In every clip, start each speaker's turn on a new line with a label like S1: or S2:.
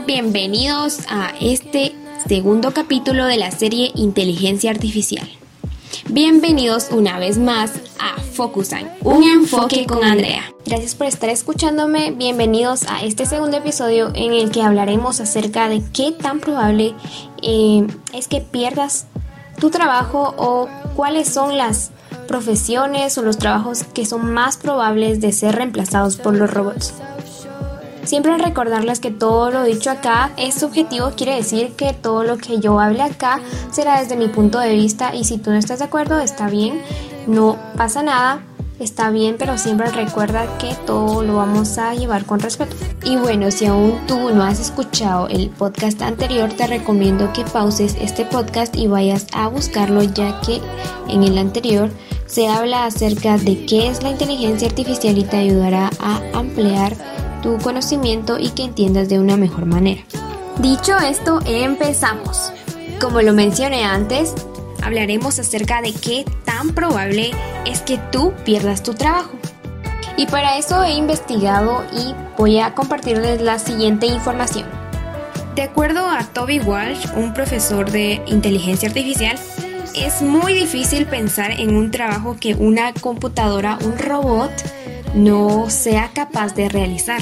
S1: bienvenidos a este segundo capítulo de la serie Inteligencia Artificial. Bienvenidos una vez más a Focusan, un enfoque con Andrea. Gracias por estar escuchándome, bienvenidos a este segundo episodio en el que hablaremos acerca de qué tan probable es que pierdas tu trabajo o cuáles son las profesiones o los trabajos que son más probables de ser reemplazados por los robots. Siempre recordarles que todo lo dicho acá es subjetivo, quiere decir que todo lo que yo hable acá será desde mi punto de vista y si tú no estás de acuerdo está bien, no pasa nada, está bien, pero siempre recuerda que todo lo vamos a llevar con respeto. Y bueno, si aún tú no has escuchado el podcast anterior, te recomiendo que pauses este podcast y vayas a buscarlo, ya que en el anterior se habla acerca de qué es la inteligencia artificial y te ayudará a ampliar tu conocimiento y que entiendas de una mejor manera. Dicho esto, empezamos. Como lo mencioné antes, hablaremos acerca de qué tan probable es que tú pierdas tu trabajo. Y para eso he investigado y voy a compartirles la siguiente información. De acuerdo a Toby Walsh, un profesor de inteligencia artificial, es muy difícil pensar en un trabajo que una computadora, un robot, no sea capaz de realizar.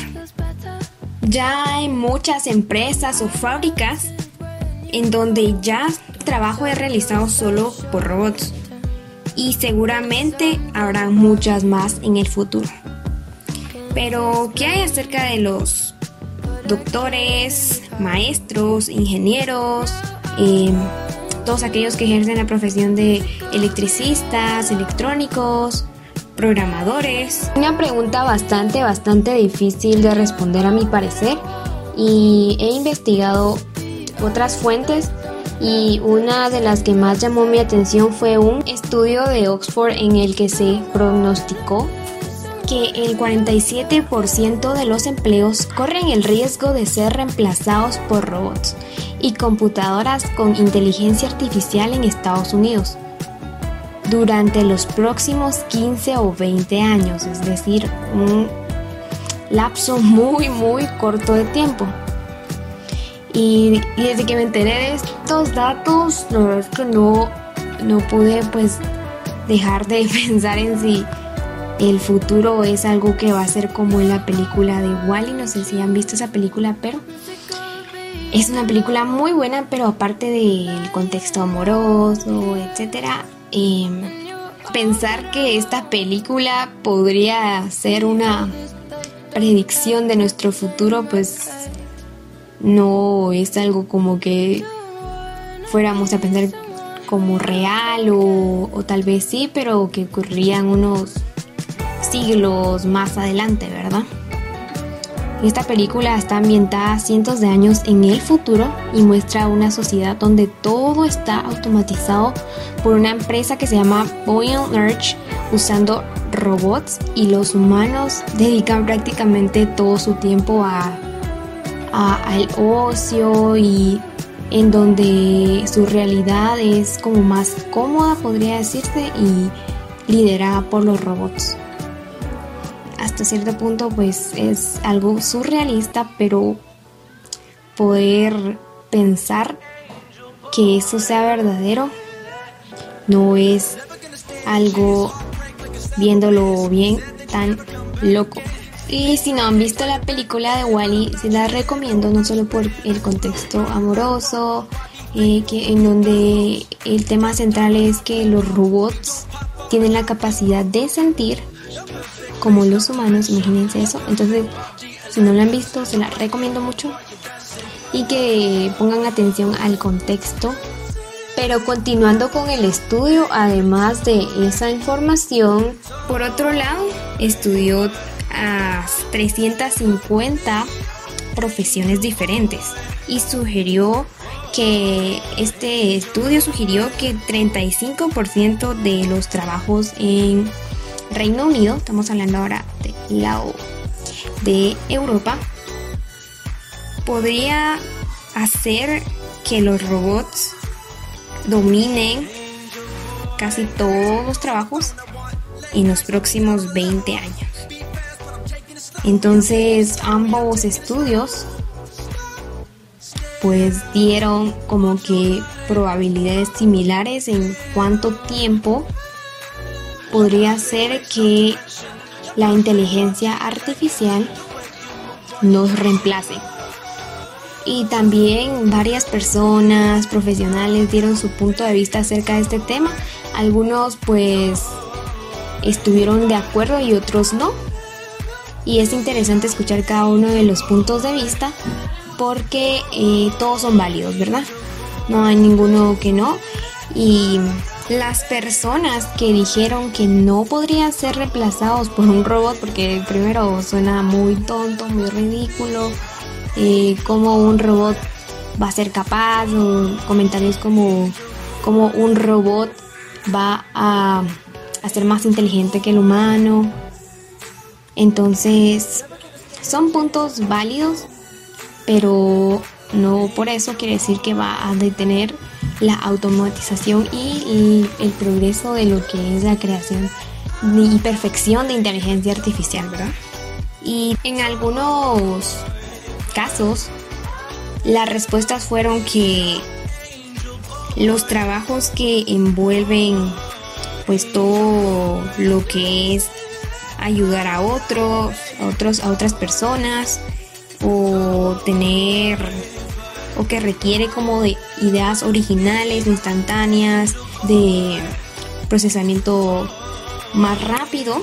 S1: Ya hay muchas empresas o fábricas en donde ya el trabajo es realizado solo por robots y seguramente habrá muchas más en el futuro. Pero, ¿qué hay acerca de los doctores, maestros, ingenieros, todos aquellos que ejercen la profesión de electricistas, electrónicos, programadores? Una pregunta bastante difícil de responder a mi parecer, y he investigado otras fuentes y una de las que más llamó mi atención fue un estudio de Oxford en el que se pronosticó que el 47% de los empleos corren el riesgo de ser reemplazados por robots y computadoras con inteligencia artificial en Estados Unidos durante los próximos 15 o 20 años, es decir, un lapso muy corto de tiempo. Y desde que me enteré de estos datos, la verdad es que no pude dejar de pensar en si el futuro es algo que va a ser como en la película de WALL-E. No sé si han visto esa película, pero es una película muy buena, pero aparte del contexto amoroso, etcétera, pensar que esta película podría ser una predicción de nuestro futuro, pues no es algo como que fuéramos a pensar como real o tal vez sí, pero que ocurrían unos siglos más adelante, ¿verdad? Esta película está ambientada cientos de años en el futuro y muestra una sociedad donde todo está automatizado por una empresa que se llama Boyle Lurch, usando robots, y los humanos dedican prácticamente todo su tiempo al ocio, y en donde su realidad es como más cómoda, podría decirse, y liderada por los robots. Hasta cierto punto pues es algo surrealista, pero poder pensar que eso sea verdadero no es algo, viéndolo bien, tan loco. Y si no han visto la película de WALL-E, se la recomiendo, no solo por el contexto amoroso, en donde el tema central es que los robots tienen la capacidad de sentir como los humanos, imagínense eso. Entonces, si no la han visto, se la recomiendo mucho y que pongan atención al contexto. Pero continuando con el estudio, además de esa información, por otro lado, estudió a 350 profesiones diferentes y este estudio sugirió que 35% de los trabajos en Reino Unido, estamos hablando ahora de Europa, podría hacer que los robots dominen casi todos los trabajos en los próximos 20 años. Entonces, ambos estudios pues dieron como que probabilidades similares en cuánto tiempo podría ser que la inteligencia artificial nos reemplace. Y también varias personas profesionales dieron su punto de vista acerca de este tema. Algunos pues estuvieron de acuerdo y otros no. Y es interesante escuchar cada uno de los puntos de vista porque todos son válidos, ¿verdad? No hay ninguno que no. Y las personas que dijeron que no podrían ser reemplazados por un robot, porque primero suena muy tonto, muy ridículo, como un robot va a ser capaz, o comentarios como un robot va a ser más inteligente que el humano. Entonces son puntos válidos, pero no por eso quiere decir que va a detener la automatización y el progreso de lo que es la creación y perfección de inteligencia artificial, ¿verdad? Y en algunos casos las respuestas fueron que los trabajos que envuelven pues todo lo que es ayudar a otras personas o que requiere como de ideas originales, instantáneas, de procesamiento más rápido,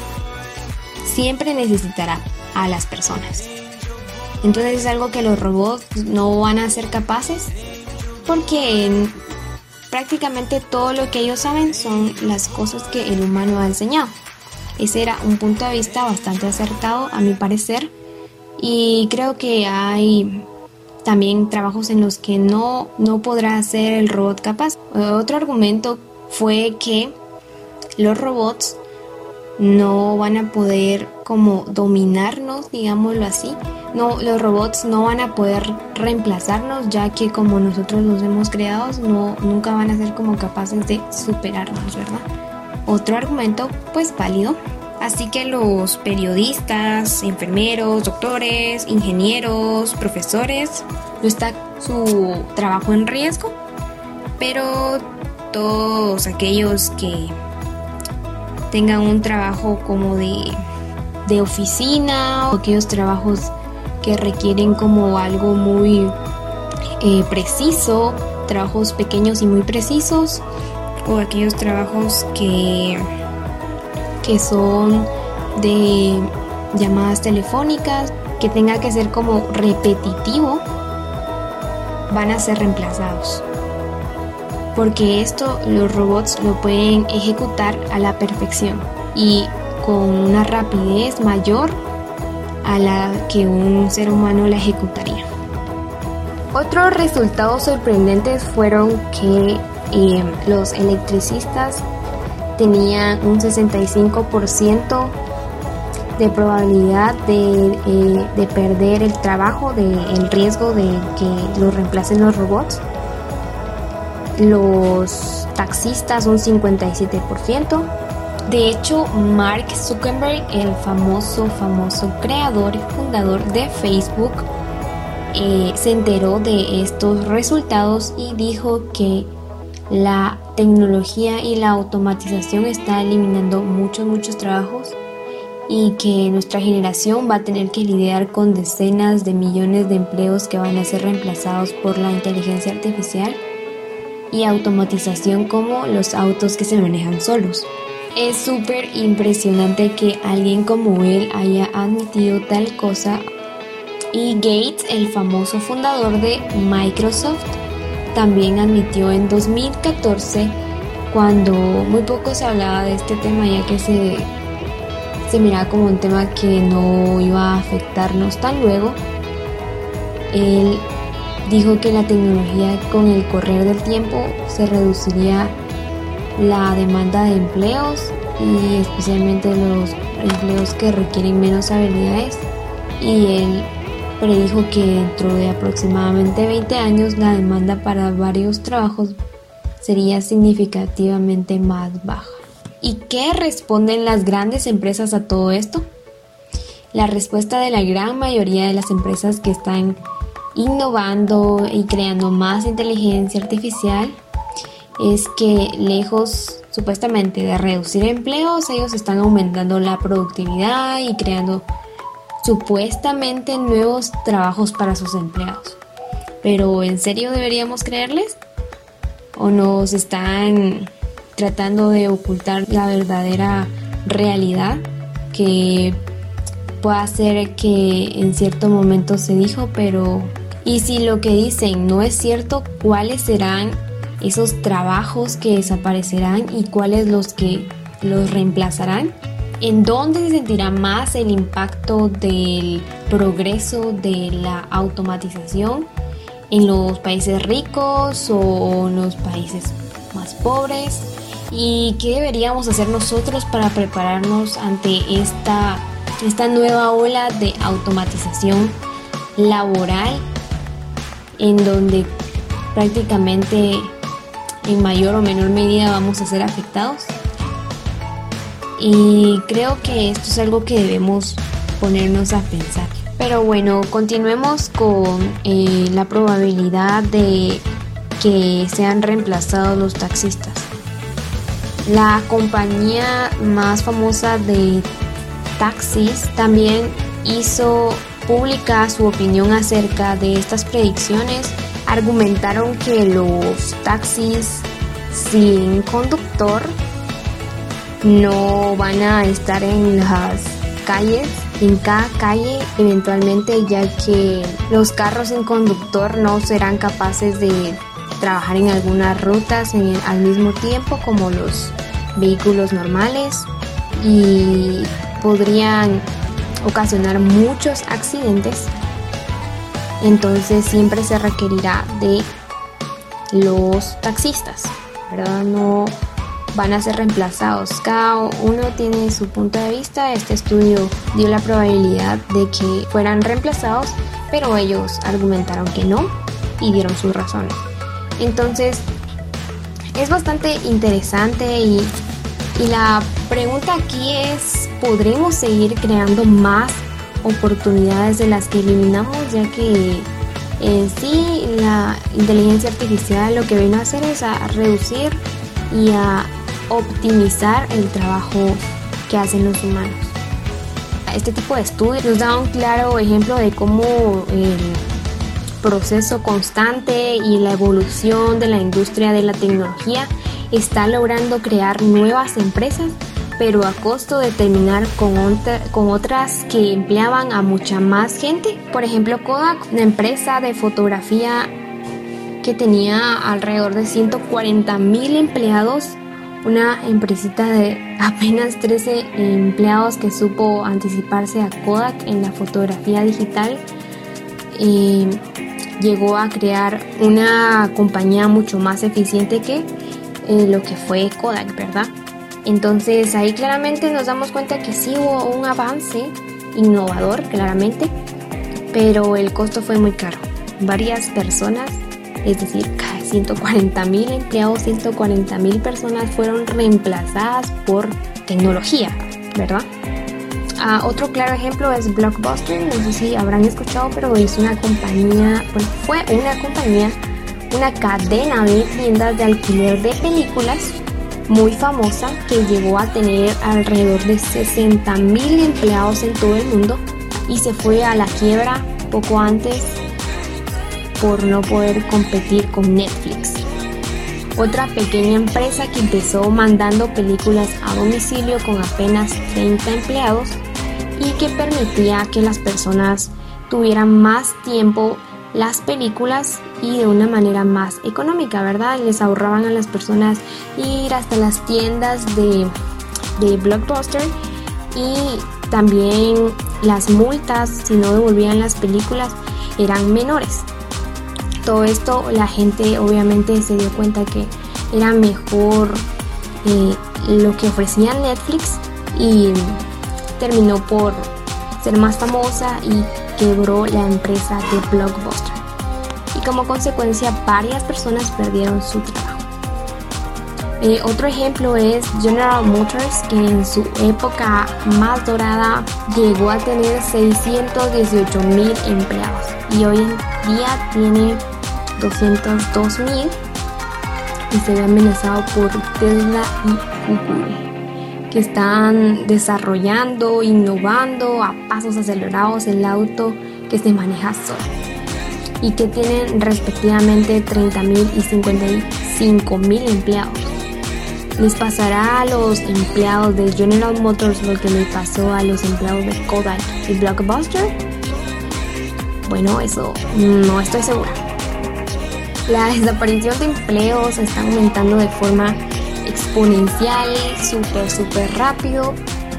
S1: siempre necesitará a las personas. Entonces es algo que los robots no van a ser capaces porque prácticamente todo lo que ellos saben son las cosas que el humano ha enseñado. Ese era un punto de vista bastante acertado a mi parecer, y creo que hay también trabajos en los que no podrá ser el robot capaz. Otro argumento fue que los robots no van a poder como dominarnos, digámoslo así. No, los robots no van a poder reemplazarnos, ya que como nosotros los hemos creado, nunca van a ser como capaces de superarnos, ¿verdad? Otro argumento pues válido. Así que los periodistas, enfermeros, doctores, ingenieros, profesores, no está su trabajo en riesgo, pero todos aquellos que tengan un trabajo como de oficina, o aquellos trabajos que requieren como algo muy preciso, trabajos pequeños y muy precisos, o aquellos trabajos que son de llamadas telefónicas, que tenga que ser como repetitivo, van a ser reemplazados. Porque esto los robots lo pueden ejecutar a la perfección y con una rapidez mayor a la que un ser humano la ejecutaría. Otros resultados sorprendentes fueron que los electricistas tenían un 65% de probabilidad de perder el trabajo, el riesgo de que los reemplacen los robots. Los taxistas un 57%. De hecho, Mark Zuckerberg, el famoso creador y fundador de Facebook, se enteró de estos resultados y dijo que la tecnología y la automatización está eliminando muchos trabajos y que nuestra generación va a tener que lidiar con decenas de millones de empleos que van a ser reemplazados por la inteligencia artificial y automatización, como los autos que se manejan solos. Es súper impresionante que alguien como él haya admitido tal cosa. Y Gates, el famoso fundador de Microsoft, también admitió en 2014, cuando muy poco se hablaba de este tema, ya que se miraba como un tema que no iba a afectarnos tan luego. Él dijo que la tecnología, con el correr del tiempo, se reduciría la demanda de empleos, y especialmente los empleos que requieren menos habilidades, y él predijo que dentro de aproximadamente 20 años la demanda para varios trabajos sería significativamente más baja. ¿Y qué responden las grandes empresas a todo esto? La respuesta de la gran mayoría de las empresas que están innovando y creando más inteligencia artificial es que lejos supuestamente de reducir empleos, ellos están aumentando la productividad y creando supuestamente nuevos trabajos para sus empleados. Pero ¿en serio deberíamos creerles? ¿O nos están tratando de ocultar la verdadera realidad que puede ser que en cierto momento se dijo, pero y si lo que dicen no es cierto, ¿cuáles serán esos trabajos que desaparecerán y cuáles los que los reemplazarán? ¿En dónde se sentirá más el impacto del progreso de la automatización? ¿En los países ricos o en los países más pobres? ¿Y qué deberíamos hacer nosotros para prepararnos ante esta nueva ola de automatización laboral en donde prácticamente en mayor o menor medida vamos a ser afectados? Y creo que esto es algo que debemos ponernos a pensar. Pero bueno, continuemos con la probabilidad de que sean reemplazados los taxistas. La compañía más famosa de taxis también hizo pública su opinión acerca de estas predicciones. Argumentaron que los taxis sin conductor no van a estar en las calles, en cada calle eventualmente, ya que los carros sin conductor no serán capaces de trabajar en algunas rutas al mismo tiempo como los vehículos normales y podrían ocasionar muchos accidentes. Entonces siempre se requerirá de los taxistas, ¿verdad? No van a ser reemplazados. Cada uno tiene su punto de vista. Este estudio dio la probabilidad de que fueran reemplazados, pero ellos argumentaron que no y dieron sus razones. Entonces es bastante interesante y la pregunta aquí es: ¿podremos seguir creando más oportunidades de las que eliminamos? Ya que en sí la inteligencia artificial lo que viene a hacer es a reducir y a optimizar el trabajo que hacen los humanos. Este tipo de estudios nos da un claro ejemplo de cómo el proceso constante y la evolución de la industria de la tecnología está logrando crear nuevas empresas, pero a costo de terminar con otras que empleaban a mucha más gente. Por ejemplo, Kodak, una empresa de fotografía que tenía alrededor de 140,000 empleados, una empresita de apenas 13 empleados que supo anticiparse a Kodak en la fotografía digital, llegó a crear una compañía mucho más eficiente que lo que fue Kodak, ¿verdad? Entonces ahí claramente nos damos cuenta que sí hubo un avance innovador, claramente, pero el costo fue muy caro. Varias personas, es decir, 140,000 empleados, 140,000 personas fueron reemplazadas por tecnología, ¿verdad? Otro claro ejemplo es Blockbuster. No sé si habrán escuchado, pero es una compañía, fue una cadena de tiendas de alquiler de películas muy famosa que llegó a tener alrededor de 60,000 empleados en todo el mundo y se fue a la quiebra poco antes por no poder competir con Netflix. Otra pequeña empresa que empezó mandando películas a domicilio con apenas 30 empleados y que permitía que las personas tuvieran más tiempo las películas y de una manera más económica, ¿verdad? Les ahorraban a las personas ir hasta las tiendas de Blockbuster y también las multas si no devolvían las películas eran menores. Todo esto la gente obviamente se dio cuenta que era mejor lo que ofrecía Netflix y terminó por ser más famosa y quebró la empresa de Blockbuster. Y como consecuencia varias personas perdieron su trabajo. Otro ejemplo es General Motors, que en su época más dorada llegó a tener 618,000 empleados. y hoy en día tiene 202,000 y se ve amenazado por Tesla y Google, que están desarrollando, innovando a pasos acelerados el auto que se maneja solo y que tienen respectivamente 30,000 y 55,000 empleados. Les pasará a los empleados de General Motors lo que le pasó a los empleados de Kodak y Blockbuster. Bueno, eso no estoy segura. La desaparición de empleos está aumentando de forma exponencial, súper rápido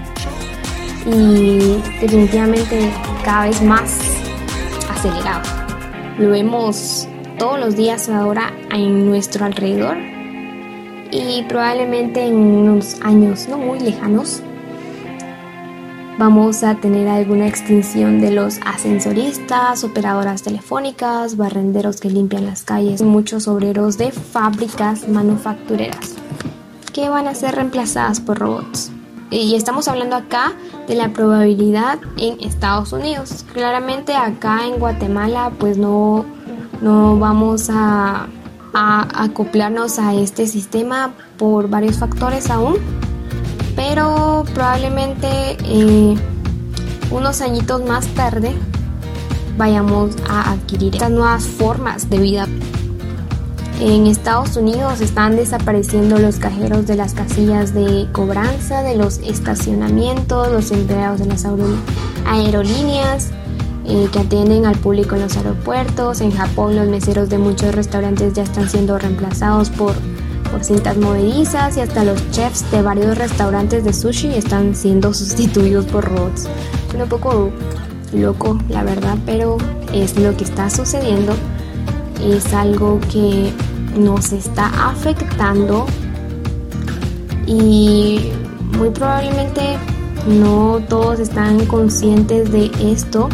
S1: y definitivamente cada vez más acelerado. Lo vemos todos los días ahora en nuestro alrededor y probablemente en unos años no muy lejanos vamos a tener alguna extinción de los ascensoristas, operadoras telefónicas, barrenderos que limpian las calles, muchos obreros de fábricas manufactureras que van a ser reemplazadas por robots. Y estamos hablando acá de la probabilidad en Estados Unidos. Claramente acá en Guatemala pues no vamos a acoplarnos a este sistema por varios factores aún, pero probablemente unos añitos más tarde vayamos a adquirir estas nuevas formas de vida. En Estados Unidos están desapareciendo los cajeros de las casillas de cobranza, de los estacionamientos, los empleados de las aerolíneas que atienden al público en los aeropuertos. En Japón los meseros de muchos restaurantes ya están siendo reemplazados por cintas movedizas y hasta los chefs de varios restaurantes de sushi están siendo sustituidos por robots. Suena un poco loco, la verdad, pero es lo que está sucediendo. Es algo que nos está afectando y muy probablemente no todos están conscientes de esto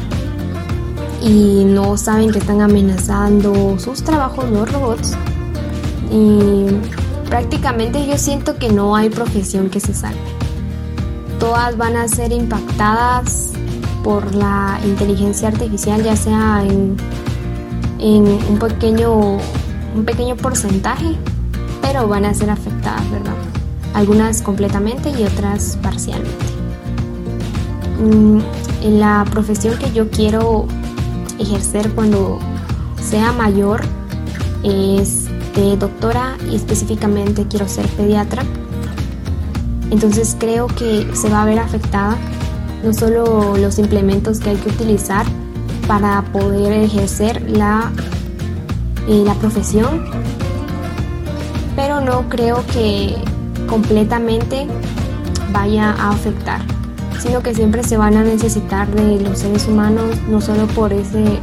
S1: y no saben que están amenazando sus trabajos los robots. Y prácticamente yo siento que no hay profesión que se salve. Todas van a ser impactadas por la inteligencia artificial, ya sea en un pequeño porcentaje, pero van a ser afectadas, ¿verdad? Algunas completamente y otras parcialmente. La profesión que yo quiero ejercer cuando sea mayor es de doctora y específicamente quiero ser pediatra. Entonces creo que se va a ver afectada no solo los implementos que hay que utilizar para poder ejercer la profesión, pero no creo que completamente vaya a afectar, sino que siempre se van a necesitar de los seres humanos, no solo por ese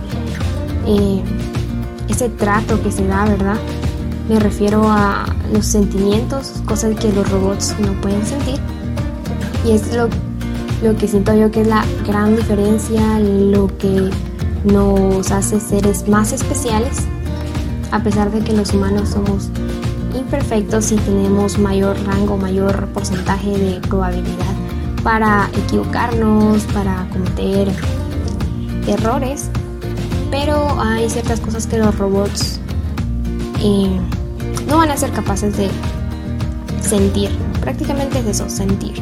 S1: trato que se da, ¿verdad? Me refiero a los sentimientos, cosas que los robots no pueden sentir, y es lo que siento yo que es la gran diferencia, lo que nos hace seres más especiales, a pesar de que los humanos somos imperfectos y tenemos mayor rango, mayor porcentaje de probabilidad para equivocarnos, para cometer errores, pero hay ciertas cosas que los robots no van a ser capaces de sentir. Prácticamente es eso, sentir.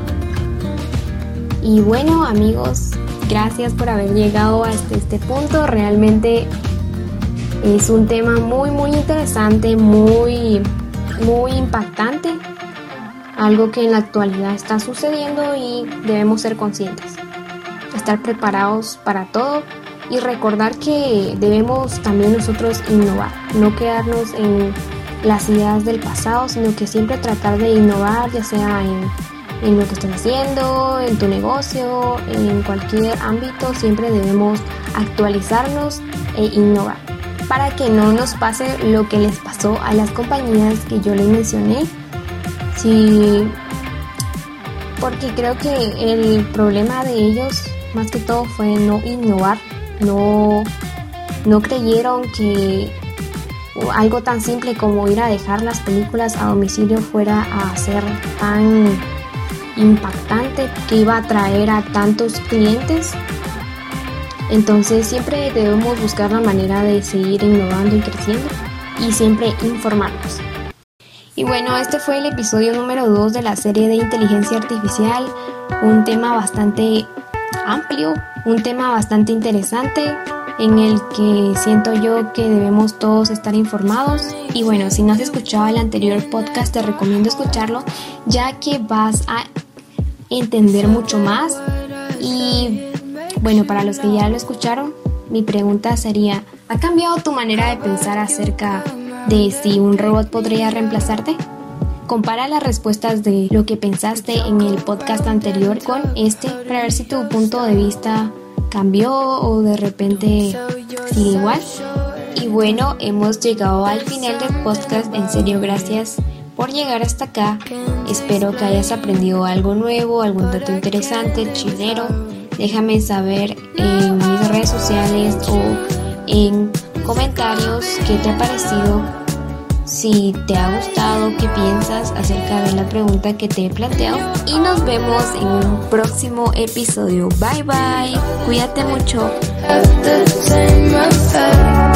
S1: Y bueno, amigos, gracias por haber llegado hasta este punto. Realmente es un tema muy interesante, muy impactante, algo que en la actualidad está sucediendo y debemos ser conscientes, estar preparados para todo y recordar que debemos también nosotros innovar, no quedarnos en las ideas del pasado, sino que siempre tratar de innovar, ya sea en lo que estás haciendo, en tu negocio, en cualquier ámbito. Siempre debemos actualizarnos e innovar para que no nos pase lo que les pasó a las compañías que yo les mencioné. Sí, porque creo que el problema de ellos más que todo fue no innovar, no creyeron que algo tan simple como ir a dejar las películas a domicilio fuera a ser tan impactante, que iba a atraer a tantos clientes. Entonces siempre debemos buscar la manera de seguir innovando y creciendo y siempre informarnos. Y bueno, este fue el episodio número 2 de la serie de inteligencia artificial, un tema bastante amplio, un tema bastante interesante en el que siento yo que debemos todos estar informados. Y bueno, si no has escuchado el anterior podcast, te recomiendo escucharlo, ya que vas a entender mucho más. Y bueno, para los que ya lo escucharon, mi pregunta sería: ¿ha cambiado tu manera de pensar acerca de si un robot podría reemplazarte? Compara las respuestas de lo que pensaste en el podcast anterior con este para ver si tu punto de vista cambió o de repente sigue igual. Y bueno, hemos llegado al final del podcast. En serio, gracias por llegar hasta acá. Espero que hayas aprendido algo nuevo, algún dato interesante, chilero. Déjame saber en mis redes sociales o en comentarios qué te ha parecido. Si te ha gustado, qué piensas acerca de la pregunta que te he planteado. Y nos vemos en un próximo episodio. Bye bye. Cuídate mucho.